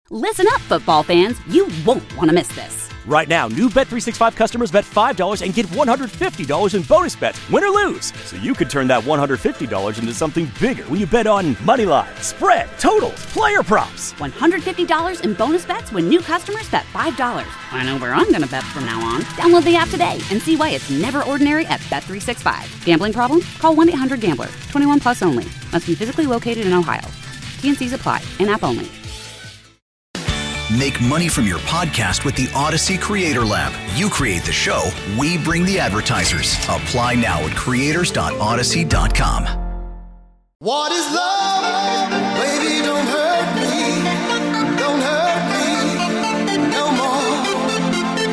Listen up, football fans. You won't want to miss this. Right now, new Bet365 customers bet $5 and get $150 in bonus bets, win or lose. So you could turn that $150 into something bigger when you bet on money line, spread, totals, player props. $150 in bonus bets when new customers bet $5. I know where I'm going to bet from now on. Download the app today and see why it's never ordinary at Bet365. Gambling problem? Call 1-800-GAMBLER. 21 plus only. Must be physically located in Ohio. T&Cs apply. In-app only. Make money from your podcast with the Odyssey Creator Lab. You create the show, we bring the advertisers. Apply now at creators.odyssey.com. What is love? Baby, don't hurt me. Don't hurt me no more.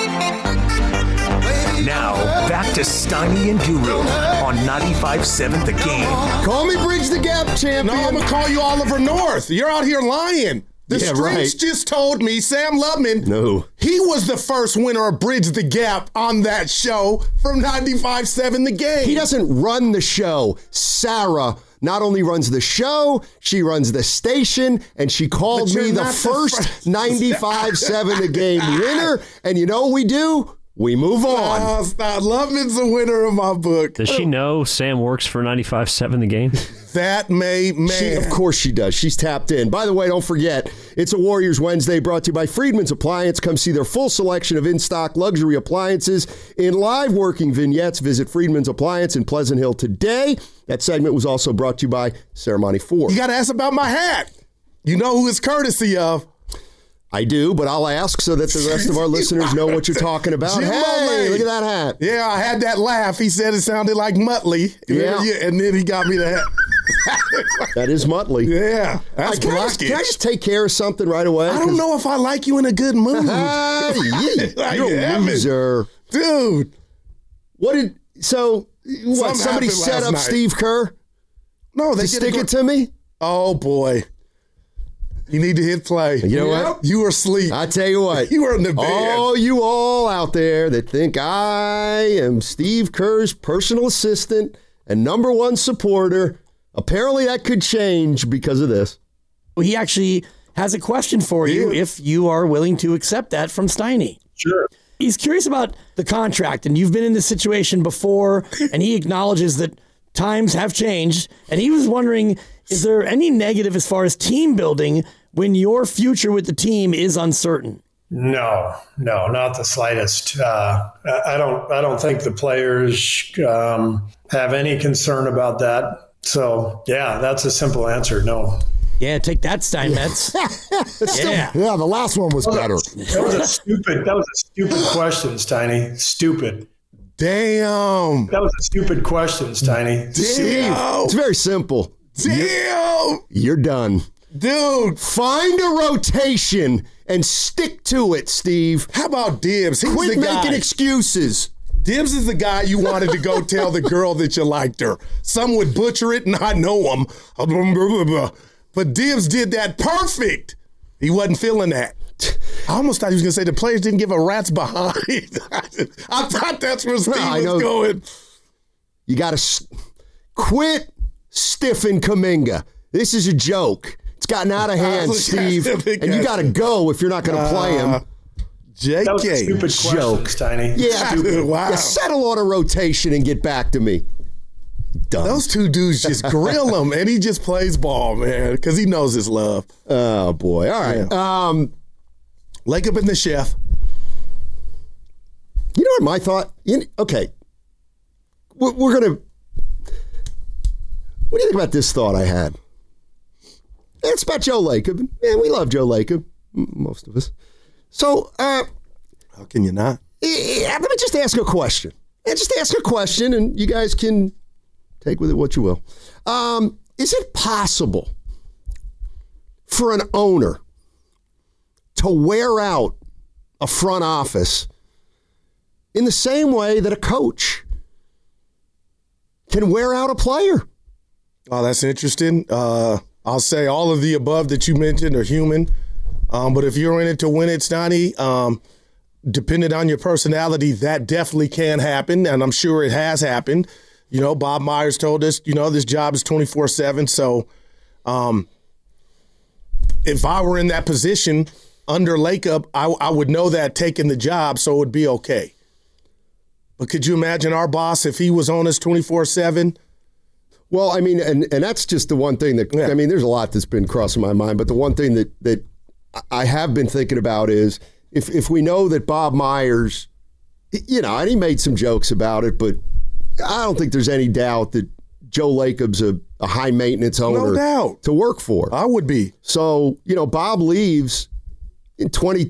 Baby, now, back to Steiny and Guru on 95.7 The Game. Call me Bridge the Gap champion. No, I'm going to call you Oliver North. You're out here lying. The streets just told me, Sam Lubman, he was the first winner of Bridge the Gap on that show from 95.7 The Game. He doesn't run the show. Sarah not only runs the show, she runs the station, and she called me the first 95.7 The Game winner. And you know what we do? We move on. Stop. Lubman's the winner of my book. Does she know Sam works for 95.7 The Game? That man. Of course she does. She's tapped in. By the way, don't forget, it's a Warriors Wednesday brought to you by Friedman's Appliance. Come see their full selection of in-stock luxury appliances in live working vignettes. Visit Friedman's Appliance in Pleasant Hill today. That segment was also brought to you by Ceremony 4. You got to ask about my hat. You know who it's courtesy of. I do, but I'll ask so that the rest of our listeners know what you're talking about. Jim Hey, Mollay. look at that hat. Yeah, I had that laugh. He said it sounded like Muttley. Yeah. And then he got me the hat. That is Muttley. Yeah. That's can I just take care of something right away? I don't know if I like you in a good mood. You're a loser. Dude. Somebody set up Steve Kerr? No, they stick it to me? Oh, boy. You need to hit play. You know what? You were asleep. I tell you what. You were in the bed. Oh, you all out there that think I am Steve Kerr's personal assistant and number one supporter, apparently that could change because of this. Well, he actually has a question for you if you are willing to accept that from Steiny. Sure. He's curious about the contract, and you've been in this situation before, and he acknowledges that times have changed, and he was wondering, is there any negative as far as team building when your future with the team is uncertain? No, not the slightest. I don't think the players have any concern about that. So, yeah, that's a simple answer. No. Yeah, take that, Steinmetz. Yeah, the last one was better. That was a stupid question, Steiny. Stupid. Damn. That was a stupid question, Steiny. Damn. It's very simple. Damn. You're done. Dude. Find a rotation and stick to it, Steve. How about Dibs? He's Quit the guy. making excuses. Dibs is the guy you wanted to go tell the girl that you liked her. Some would butcher it, and I know him. But Dibs did that perfect. He wasn't feeling that. I almost thought he was going to say the players didn't give a rat's behind. I thought that's where Steve was going. You got to quit stiffing Kuminga. This is a joke. It's gotten out of hand, Steve. And you got to go if you're not going to play him. JK. That was a stupid question, Steiny. Yeah, wow. Yeah, settle on a rotation and get back to me. Dumb. Those two dudes just grill him, and he just plays ball, man, because he knows his love. Oh, boy. All right. Yeah. Lake up in the chef. You know what my thought? Okay. We're going to... What do you think about this thought I had? It's about Joe Lacob. Yeah, we love Joe Lacob, most of us. So, how can you not? Let me just ask a question. Just ask a question, and you guys can take with it what you will. Is it possible for an owner to wear out a front office in the same way that a coach can wear out a player? Oh, that's interesting. I'll say all of the above that you mentioned are human. But if you're in it to win it, Steiny, depending on your personality, that definitely can happen. And I'm sure it has happened. You know, Bob Myers told us, this job is 24/7. So if I were in that position under Lacob, I would know that taking the job, so it would be okay. But could you imagine our boss if he was on us 24/7? Well, I mean, and that's just the one thing that, I mean, there's a lot that's been crossing my mind, but the one thing that I have been thinking about is if we know that Bob Myers, you know, and he made some jokes about it, but I don't think there's any doubt that Joe Lacob's a high-maintenance owner No doubt. to work for. I would be. So, you know, Bob leaves in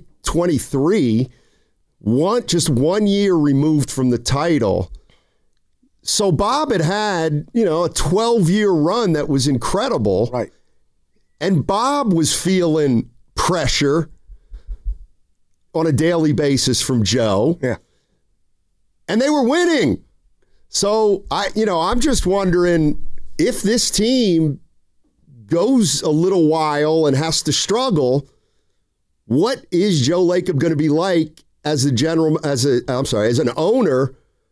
2023, just 1 year removed from the title. So Bob had, you know, a 12-year run that was incredible. Right. And Bob was feeling pressure on a daily basis from Joe. Yeah. And they were winning. So I'm just wondering if this team goes a little while and has to struggle, what is Joe Lacob going to be like as an owner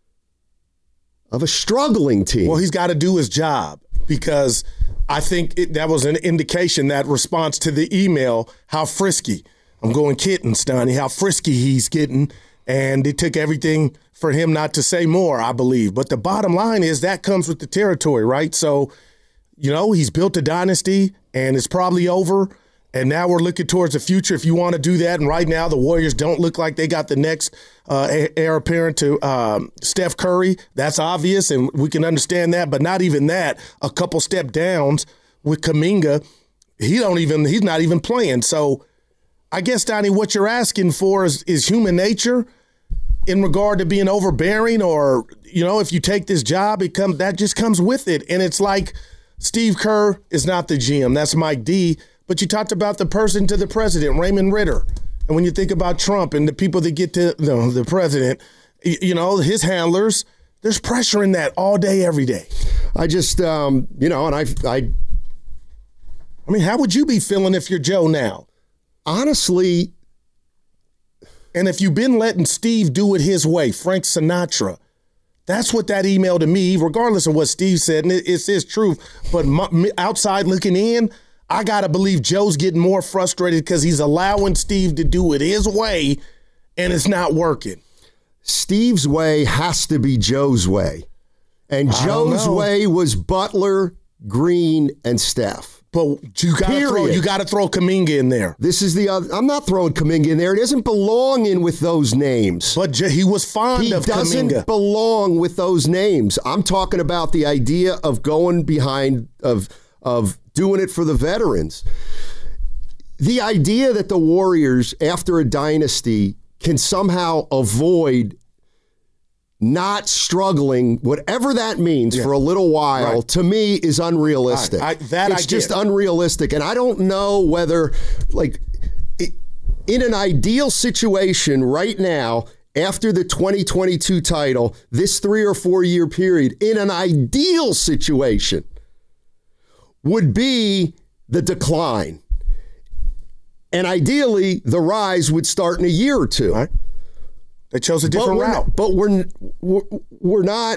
of a struggling team? Well, he's got to do his job, because I think that was an indication, that response to the email, how frisky. I'm going kittens, Donnie, how frisky he's getting. And it took everything for him not to say more, I believe. But the bottom line is that comes with the territory, right? So, you know, he's built a dynasty and it's probably over. And now we're looking towards the future if you want to do that. And right now the Warriors don't look like they got the next heir apparent to Steph Curry. That's obvious, and we can understand that. But not even that. A couple step downs with Kuminga. He's not even playing. So I guess, Donnie, what you're asking for is human nature in regard to being overbearing, or, you know, if you take this job, that just comes with it. And it's like Steve Kerr is not the GM. That's Mike D. But you talked about the person to the president, Raymond Ritter. And when you think about Trump and the people that get to the president, you know, his handlers, there's pressure in that all day, every day. I just, and I mean, how would you be feeling if you're Joe now? Honestly. And if you've been letting Steve do it his way, Frank Sinatra, that's what that email to me, regardless of what Steve said, and it's his truth, but outside looking in, I got to believe Joe's getting more frustrated because he's allowing Steve to do it his way, and it's not working. Steve's way has to be Joe's way. And Joe's way was Butler, Green, and Steph. But you got to throw Kuminga in there. This is the other. I'm not throwing Kuminga in there. It doesn't belong in with those names. But he was fond of Kuminga. He doesn't belong with those names. I'm talking about the idea of going behind, of doing it for the veterans. The idea that the Warriors, after a dynasty, can somehow avoid not struggling, whatever that means, for a little while, to me is unrealistic. It's just unrealistic. And I don't know whether, in an ideal situation right now, after the 2022 title, this 3 or 4 year period, in an ideal situation, would be the decline. And ideally, the rise would start in a year or two. Right. They chose a different route. But we're not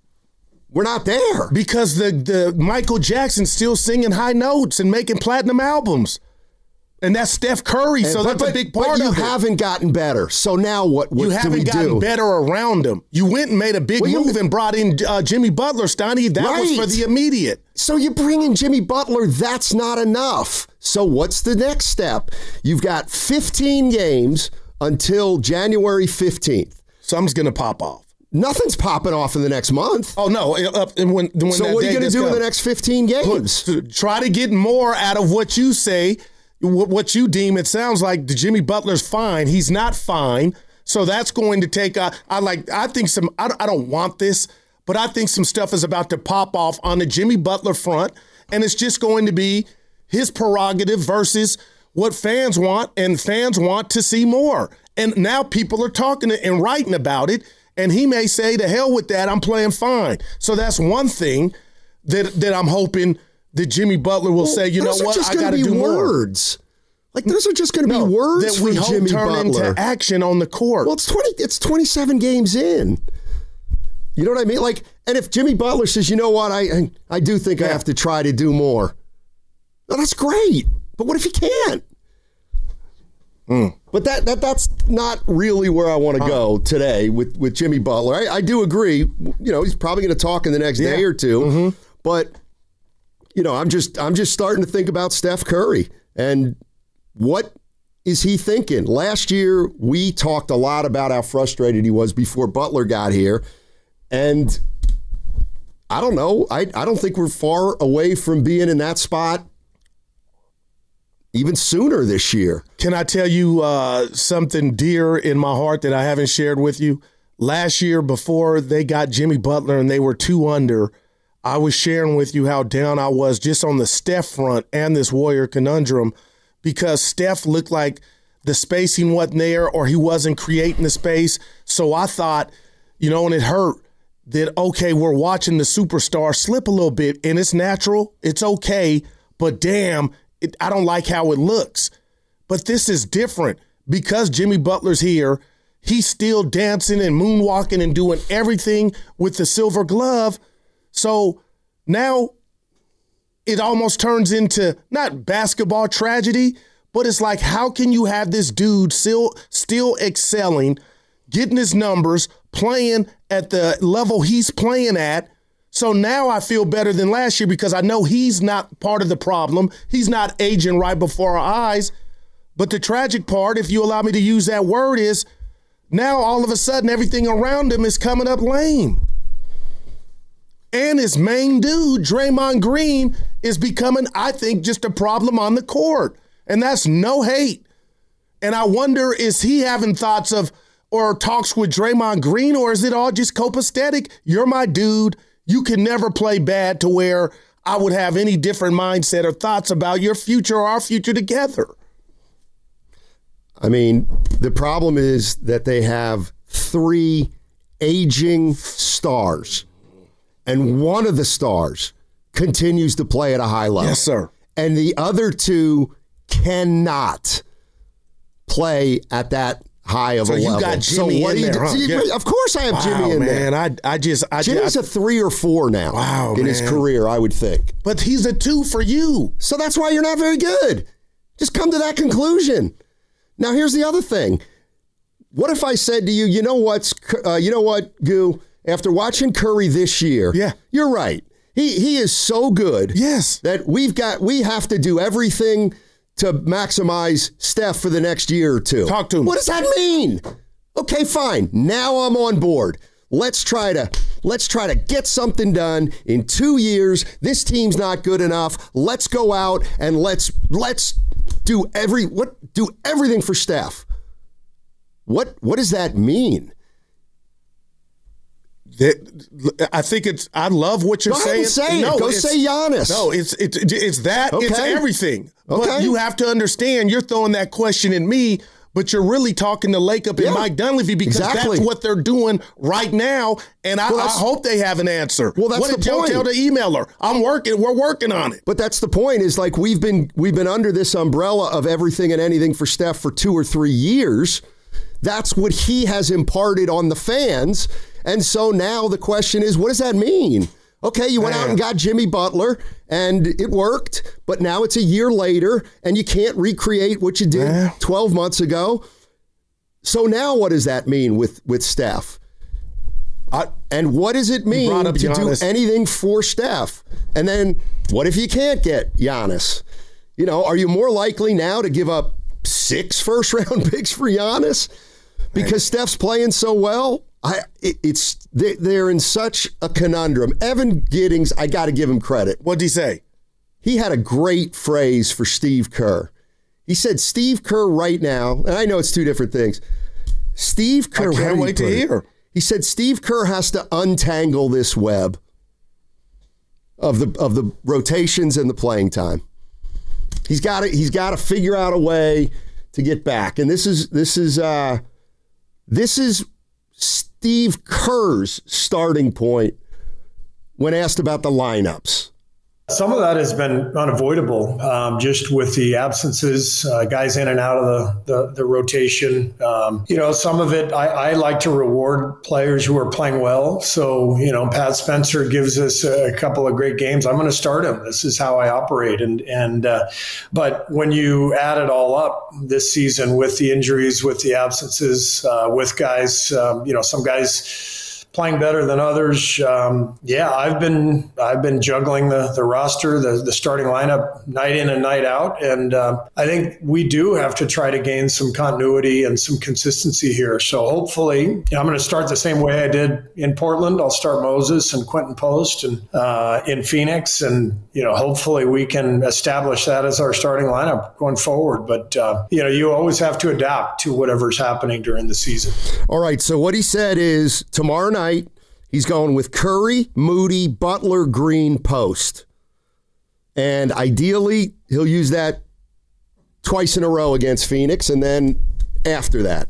there. Because the Michael Jackson's still singing high notes and making platinum albums. And that's Steph Curry, so that's a big part of it. But you haven't gotten better. So now what do we do? You haven't gotten better around him. You went and made a big move and brought in Jimmy Butler, Stoney. That was for the immediate. So you bring in Jimmy Butler, that's not enough. So what's the next step? You've got 15 games until January 15th. Something's going to pop off. Nothing's popping off in the next month. Oh, no. So what are you going to do in the next 15 games? Try to get more out of what you say, what you deem. It sounds like Jimmy Butler's fine. He's not fine. So that's going to take, I don't want this, but I think some stuff is about to pop off on the Jimmy Butler front, and it's just going to be his prerogative versus what fans want, and fans want to see more. And now people are talking and writing about it, and he may say, to hell with that, I'm playing fine. So that's one thing that I'm hoping that Jimmy Butler will say, you know what, I got to do words. More. Those are just going to be words that we hope Jimmy turn into action on the court. Well, it's 27 games in. You know what I mean? And if Jimmy Butler says, you know what, I do think I have to try to do more. Well, that's great. But what if he can't? But that's not really where I want to go today with Jimmy Butler. I do agree. You know, he's probably going to talk in the next day or two. But you know, I'm just starting to think about Steph Curry and what is he thinking? Last year we talked a lot about how frustrated he was before Butler got here, and I don't know. I don't think we're far away from being in that spot even sooner this year. Can I tell you something dear in my heart that I haven't shared with you? Last year, before they got Jimmy Butler and they were 2 under, I was sharing with you how down I was just on the Steph front and this Warrior conundrum because Steph looked like the spacing wasn't there or he wasn't creating the space. So I thought, you know, and it hurt that, okay, we're watching the superstar slip a little bit and it's natural. It's okay. But damn, I don't like how it looks. But this is different because Jimmy Butler's here. He's still dancing and moonwalking and doing everything with the silver glove. So now it almost turns into not basketball tragedy, but it's like, how can you have this dude still excelling, getting his numbers, playing at the level he's playing at? So now I feel better than last year because I know he's not part of the problem. He's not aging right before our eyes. But the tragic part, if you allow me to use that word, is now all of a sudden everything around him is coming up lame. And his main dude, Draymond Green, is becoming, I think, just a problem on the court. And that's no hate. And I wonder, is he having thoughts of or talks with Draymond Green, or is it all just copacetic? You're my dude. You can never play bad to where I would have any different mindset or thoughts about your future or our future together. I mean, the problem is that they have 3 aging stars, and one of the stars continues to play at a high level. Yes, sir. And the other 2 cannot play at that high of a level. So you got Jimmy in there, huh? Yeah. Of course I have Jimmy in there. Man, Jimmy's a 3 or 4 now in his career, I would think. But he's a 2 for you. So that's why you're not very good. Just come to that conclusion. Now, here's the other thing. What if I said to you, you know what, Goo? After watching Curry this year, you're right. He is so good. Yes. That we have to do everything to maximize Steph for the next year or 2. Talk to him. What does that mean? Okay, fine. Now I'm on board. Let's try to get something done in 2 years. This team's not good enough. Let's go out and let's do everything for Steph. What does that mean? I think I love what you're saying. Go say Giannis. No, it's that. Okay. It's everything. Okay. But you have to understand, you're throwing that question at me, but you're really talking to Lakeup and Mike Dunleavy because that's what they're doing right now. And I hope they have an answer. Well, that's what did Joe tell the emailer? We're working on it. But that's the point, is like we've been under this umbrella of everything and anything for Steph for 2 or 3 years. That's what he has imparted on the fans. And so now the question is, what does that mean? Okay, you went out and got Jimmy Butler, and it worked, but now it's a year later, and you can't recreate what you did 12 months ago. So now what does that mean with Steph? And what does it mean to do anything for Steph? And then what if you can't get Giannis? You know, are you more likely now to give up 6 first-round picks for Giannis because Steph's playing so well? They're in such a conundrum. Evan Giddings, I got to give him credit. What'd he say? He had a great phrase for Steve Kerr. He said, Steve Kerr right now, and I know it's 2 different things. Steve Kerr, I can't wait to hear. He said Steve Kerr has to untangle this web of the rotations and the playing time. He's got to figure out a way to get back. And this is Steve Kerr's starting point when asked about the lineups. Some of that has been unavoidable, just with the absences, guys in and out of the rotation. Some of it, I like to reward players who are playing well. So, Pat Spencer gives us a couple of great games. I'm going to start him. This is how I operate. But when you add it all up this season with the injuries, with the absences, with guys, some guys playing better than others. I've been juggling the roster, the starting lineup night in and night out. And I think we do have to try to gain some continuity and some consistency here. So hopefully I'm going to start the same way I did in Portland. I'll start Moses and Quentin Post and in Phoenix. And, hopefully we can establish that as our starting lineup going forward. But, you always have to adapt to whatever's happening during the season. All right. So what he said is tomorrow night, he's going with Curry, Moody, Butler, Green, Post. And ideally, he'll use that twice in a row against Phoenix, and then after that.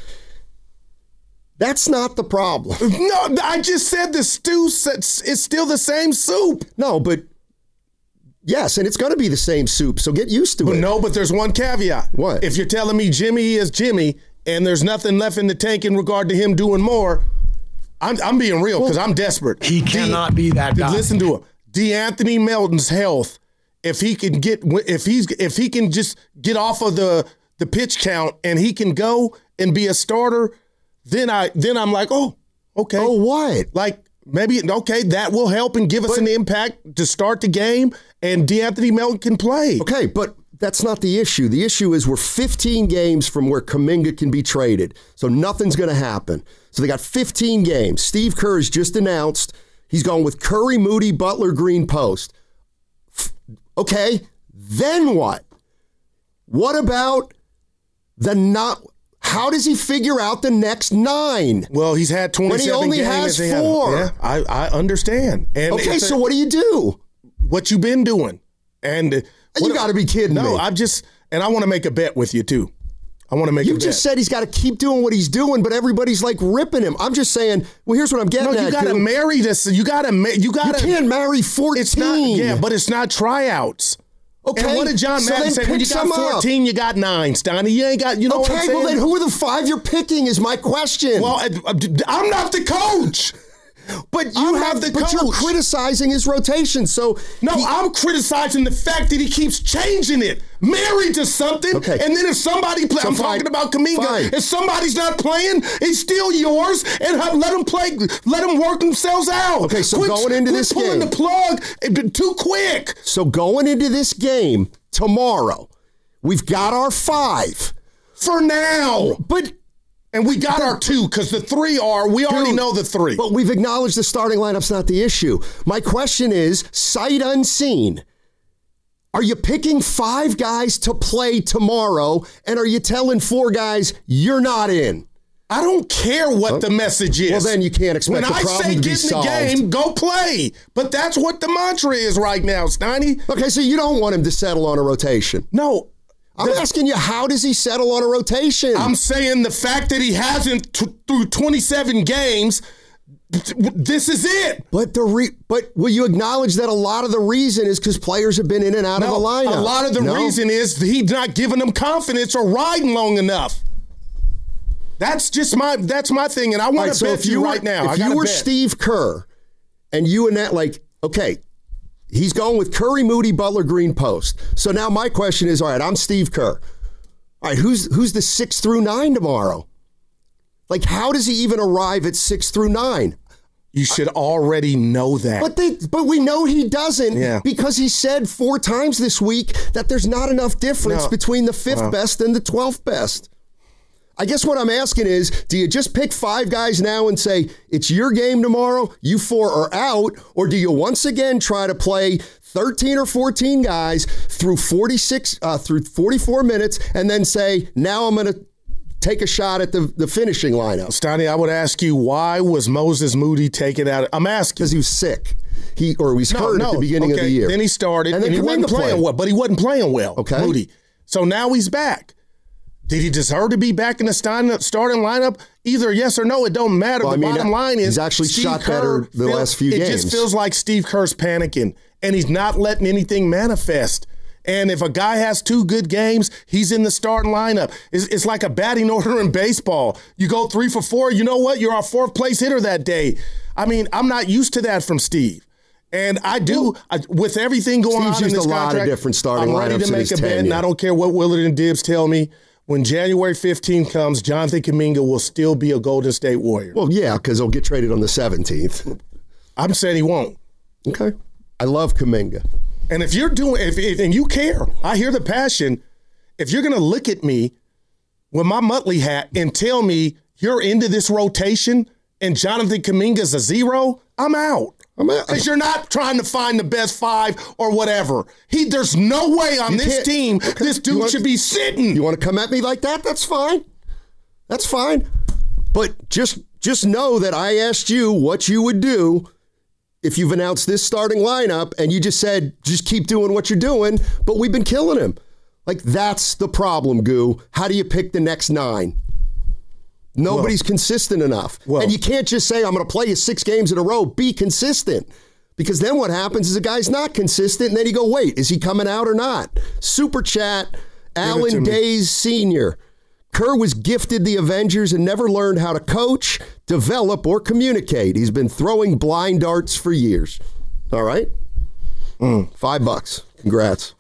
That's not the problem. No, I just said the stew is still the same soup. No, but yes, and it's going to be the same soup, so get used to it. No, but there's one caveat. What? If you're telling me Jimmy is Jimmy and there's nothing left in the tank in regard to him doing more, I'm being real because I'm desperate. He cannot be that guy. Listen to him. DeAnthony Melton's health, if he can just get off of the pitch count and he can go and be a starter, then I'm like, oh, okay. Oh, what? Like maybe that will help and give us an impact to start the game, and DeAnthony Melton can play. Okay, but that's not the issue. The issue is we're 15 games from where Kuminga can be traded, so nothing's going to happen. So they got 15 games. Steve Kerr has just announced he's going with Curry, Moody, Butler, Green, Post. Okay, then what? What about how does he figure out the next 9? Well, he's had 27 games. When he only has 4. Yeah, I understand. And okay, so what do you do? What you been doing? And you got to be kidding me. No, I want to make a bet with you too. I want to make a bet. You just said he's got to keep doing what he's doing, but everybody's like ripping him. I'm just saying, well, here's what I'm getting at. No, you got to marry this. You can't marry 14. It's not, but it's not tryouts. Okay. And what did John Madden say? When you got 14, you got 9, Stoney. You ain't got, what I'm saying? Okay, well then who are the 5 you're picking is my question. Well, I'm not the coach. But you're criticizing his rotation. So I'm criticizing the fact that he keeps changing it. Married to something, and then if somebody plays, I'm talking about Kuminga. If somebody's not playing, it's still yours, and let them play. Let them work themselves out. Okay, so going into this game, pulling the plug too quick. So going into this game tomorrow, we've got our 5 for now, And we got our 2 because the 3 we already know the 3. But we've acknowledged the starting lineup's not the issue. My question is, sight unseen, are you picking 5 guys to play tomorrow, and are you telling 4 guys you're not in? I don't care what the message is. Well, then you can't expect the problem to be solved. When I say get in the game, go play. But that's what the mantra is right now, Stoney. Okay, so you don't want him to settle on a rotation. No. I'm asking you, how does he settle on a rotation? I'm saying the fact that he hasn't through 27 games, this is it. But will you acknowledge that a lot of the reason is because players have been in and out of the lineup? A lot of the reason is he's not giving them confidence or riding long enough. That's my thing, and I want to bet you right now. If you were Steve Kerr, and you and that, okay, he's going with Curry, Moody, Butler, Green, Post. So now my question is, all right, I'm Steve Kerr. All right, who's the 6 through 9 tomorrow? Like, how does he even arrive at 6 through 9? You should already know that. But we know he doesn't because he said 4 times this week that there's not enough difference between the 5th best and the 12th best. I guess what I'm asking is, do you just pick 5 guys now and say, it's your game tomorrow, you 4 are out, or do you once again try to play 13 or 14 guys through 44 minutes and then say, now I'm going to take a shot at the finishing lineup? Stoney, I would ask you, why was Moses Moody taken out? I'm asking. Because he was sick. He was hurt at the beginning of the year. Then he started, and he wasn't playing well, but he wasn't playing well, Moody. So now he's back. Did he deserve to be back in the starting lineup? Either yes or no, it don't matter. Well, the bottom line is he's actually shot better the last few games. It just feels like Steve Kerr's panicking. and he's not letting anything manifest. And if a guy has 2 good games, he's in the starting lineup. It's like a batting order in baseball. You go 3 for 4, you know what? You're our 4th place hitter that day. I mean, I'm not used to that from Steve. And with everything going Steve's on in used this a lot contract, of different starting I'm ready lineups to in make his a bet, tenure. and I don't care what Willard and Dibbs tell me. When January 15 comes, Jonathan Kuminga will still be a Golden State Warrior. Well, yeah, because he'll get traded on the 17th. I'm saying he won't. Okay. I love Kuminga. And if you're doing, and you care, I hear the passion. If you're going to look at me with my Muttley hat and tell me you're into this rotation and Jonathan Kuminga's a 0, I'm out. Because you're not trying to find the best 5 or whatever. There's no way on this team this dude should be sitting. You want to come at me like that? That's fine. That's fine. But just know that I asked you what you would do if you've announced this starting lineup and you just said, just keep doing what you're doing, but we've been killing him. Like, that's the problem, Goo. How do you pick the next 9? Nobody's consistent enough. And you can't just say, I'm going to play you 6 games in a row. Be consistent. Because then what happens is a guy's not consistent, and then you go, wait, is he coming out or not? Super chat, Alan Days Sr. Kerr was gifted the Avengers and never learned how to coach, develop, or communicate. He's been throwing blind darts for years. All right? $5. Congrats.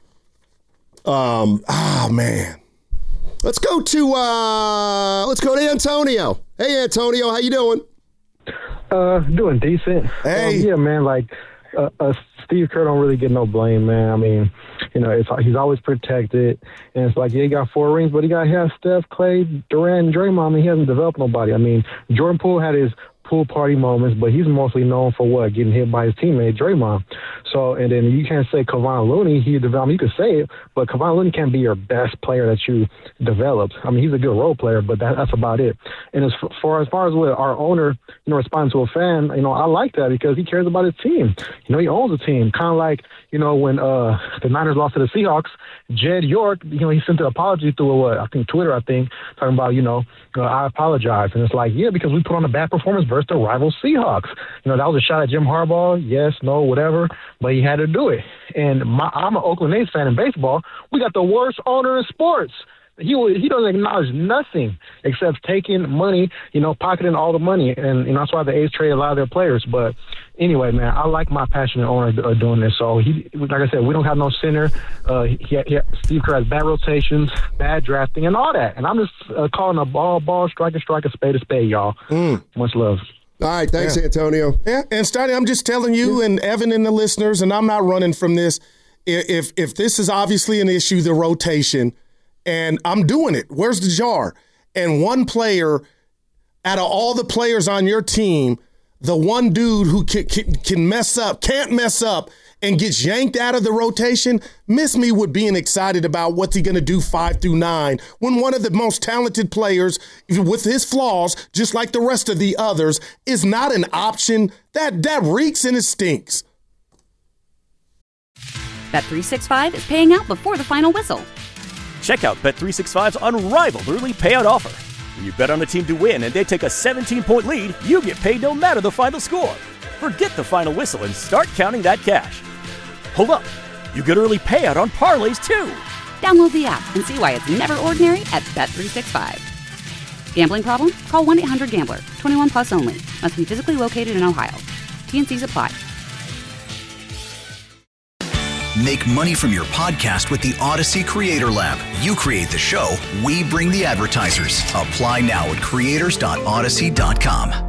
Man. Let's go to Antonio. Hey, Antonio, how you doing? Doing decent. Hey. Yeah, man, Steve Kerr don't really get no blame, man. I mean, he's always protected. And it's like, yeah, he got 4 rings, but he has Steph, Clay, Durant, and Draymond. I mean, he hasn't developed nobody. I mean, Jordan Poole had his pool party moments, but he's mostly known for what? Getting hit by his teammate, Draymond. So, and then you can't say Kevon Looney, he developed. You could say it, but Kevon Looney can't be your best player that you developed. I mean, he's a good role player, but that's about it. And as far as what our owner, responding to a fan, I like that because he cares about his team. He owns the team. Kind of like, when the Niners lost to the Seahawks, Jed York, he sent an apology through Twitter, talking about, I apologize. And it's like, yeah, because we put on a bad performance versus the rival Seahawks. That was a shot at Jim Harbaugh. Yes, no, whatever. But he had to do it. And I'm an Oakland A's fan in baseball. We got the worst owner in sports. He doesn't acknowledge nothing except taking money, pocketing all the money. And that's why the A's trade a lot of their players. But anyway, man, I like my passionate owner doing this. So, like I said, we don't have no center. Steve Kerr has bad rotations, bad drafting, and all that. And I'm just calling a ball, strike, a spade, y'all. Much love. All right, thanks, Antonio. Yeah, and Stoney, I'm just telling you and Evan and the listeners, and I'm not running from this. If this is obviously an issue, the rotation, and I'm doing it. Where's the jar? And one player, out of all the players on your team, the one dude who can't mess up, and gets yanked out of the rotation, miss me with being excited about what's he going to do 5 through 9 when one of the most talented players with his flaws, just like the rest of the others, is not an option. That reeks and it stinks. Bet365 is paying out before the final whistle. Check out Bet365's unrivaled early payout offer. When you bet on a team to win and they take a 17-point lead, you get paid no matter the final score. Forget the final whistle and start counting that cash. Hold up. You get early payout on parlays, too. Download the app and see why it's never ordinary at Bet365. Gambling problem? Call 1-800-GAMBLER. 21 plus only. Must be physically located in Ohio. T&Cs apply. Make money from your podcast with the Odyssey Creator Lab. You create the show, we bring the advertisers. Apply now at creators.odyssey.com.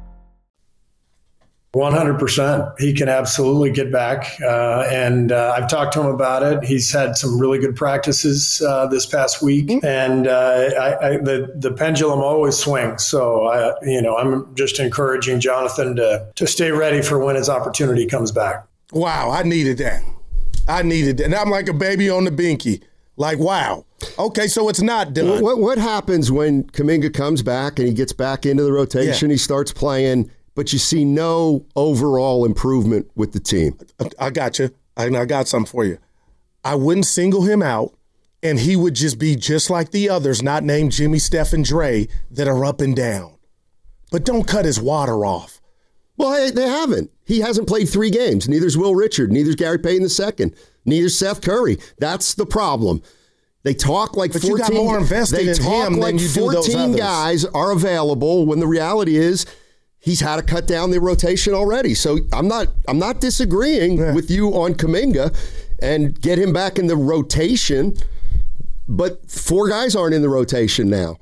100%. He can absolutely get back. And I've talked to him about it. He's had some really good practices this past week. And the pendulum always swings. So, I'm just encouraging Jonathan to stay ready for when his opportunity comes back. Wow, I needed that. And I'm like a baby on the binky. Like, wow. Okay, so it's not done. What happens when Kuminga comes back and he gets back into the rotation, he starts playing, but you see no overall improvement with the team? I got you. I got something for you. I wouldn't single him out, and he would just be just like the others, not named Jimmy, Steph, and Dre, that are up and down. But don't cut his water off. Well, hey, they haven't. He hasn't played 3 games. Neither's Will Richard. Neither's Gary Payton II. Neither's Seth Curry. That's the problem. They talk like 14. You got more invested in him than you do those 14 others. guys are available when the reality is he's had to cut down the rotation already. So I'm not disagreeing with you on Kuminga and get him back in the rotation. But 4 guys aren't in the rotation now.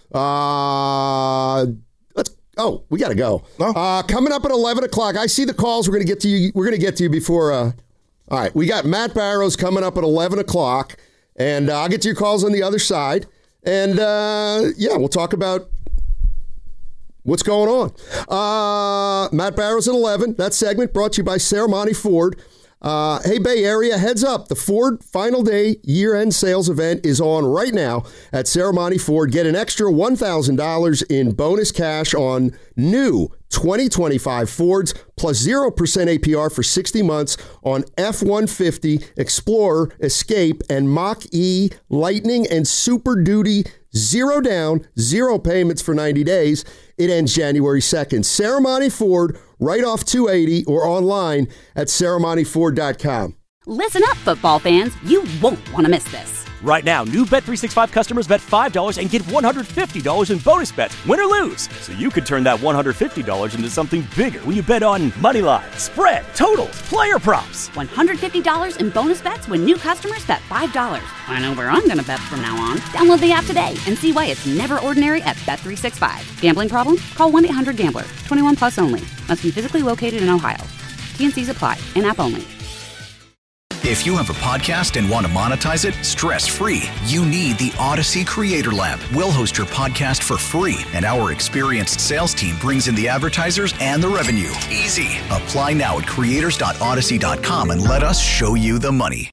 We got to go. No. Coming up at 11 o'clock. I see the calls. We're going to get to you. We're going to get to you before. All right. We got Matt Barrows coming up at 11 o'clock. And I'll get to your calls on the other side. And, we'll talk about what's going on. Matt Barrows at 11. That segment brought to you by Serramonte Ford. Hey, Bay Area, heads up. The Ford Final Day year-end sales event is on right now at Serramonte Ford. Get an extra $1,000 in bonus cash on new 2025 Fords plus 0% APR for 60 months on F-150, Explorer, Escape, and Mach-E, Lightning, and Super Duty. 0 down, 0 payments for 90 days. It ends January 2nd. Serramonte Ford, right off 280 or online at serramonteford.com. Listen up, football fans. You won't want to miss this. Right now, new Bet365 customers bet $5 and get $150 in bonus bets, win or lose. So you could turn that $150 into something bigger when you bet on money line, spread, totals, player props. $150 in bonus bets when new customers bet $5. I know where I'm going to bet from now on. Download the app today and see why it's never ordinary at Bet365. Gambling problem? Call 1-800-GAMBLER. 21 plus only. Must be physically located in Ohio. T&Cs apply. In-app only. If you have a podcast and want to monetize it stress-free, you need the Odyssey Creator Lab. We'll host your podcast for free, and our experienced sales team brings in the advertisers and the revenue. Easy. Apply now at creators.odyssey.com and let us show you the money.